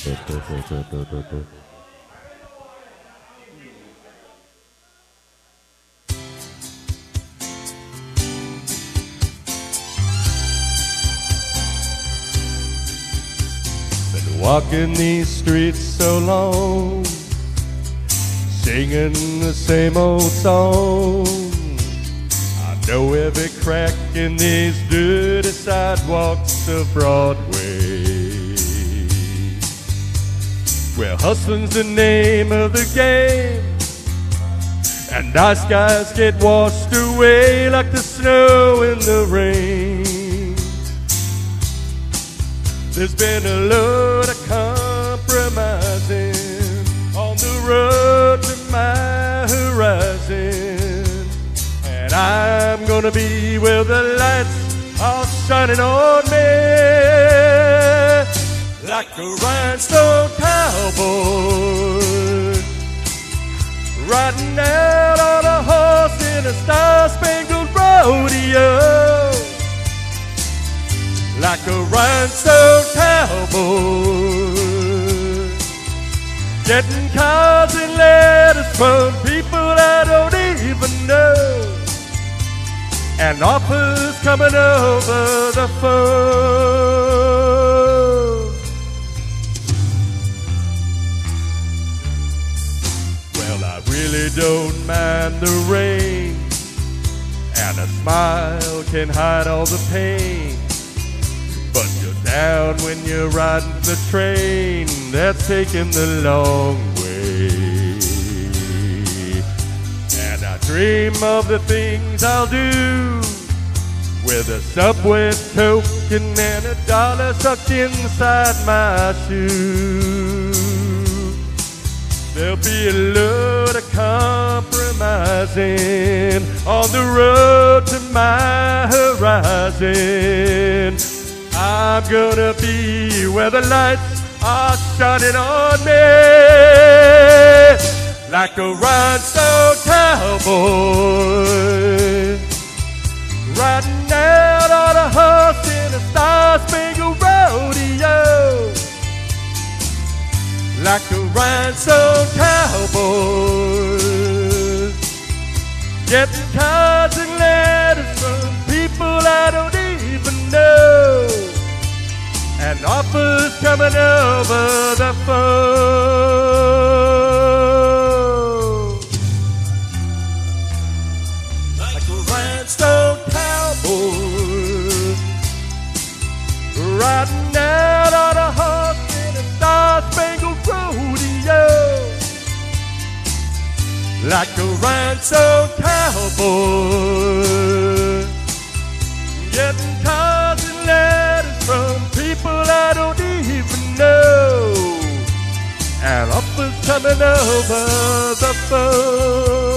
Been walking these streets so long, singing the same old song. I know every crack in these dirty sidewalks of Broadway. Well, hustling's the name of the game, and nice guys get washed away like the snow in the rain. There's been a lot of compromising on the road to my horizon, and I'm gonna be where the lights are shining on me, like a rhinestone cowboy riding out on a horse in a star-spangled rodeo. Like a rhinestone cowboy, getting cards and letters from people I don't even know, and offers coming over the phone. Well, I really don't mind the rain, and a smile can hide all the pain. But you're down when you're riding the train that's taking the long way. And I dream of the things I'll do with a Subway token and $1 sucked inside my shoe. There'll be a lot of compromising on the road to my horizon. I'm gonna be where the lights are shining on me, like a rhinestone cowboy riding out on a horse in a star-spangled rodeo. Like a rhinestone cowboy, getting cards and letters from people I don't even know, and offers coming over the phone. Like a rhinestone cowboy riding out on a horse in a star-spangled rodeo. Like a rhinestone cowboy, getting cards and letters from people I don't even know, and offers coming over the phone.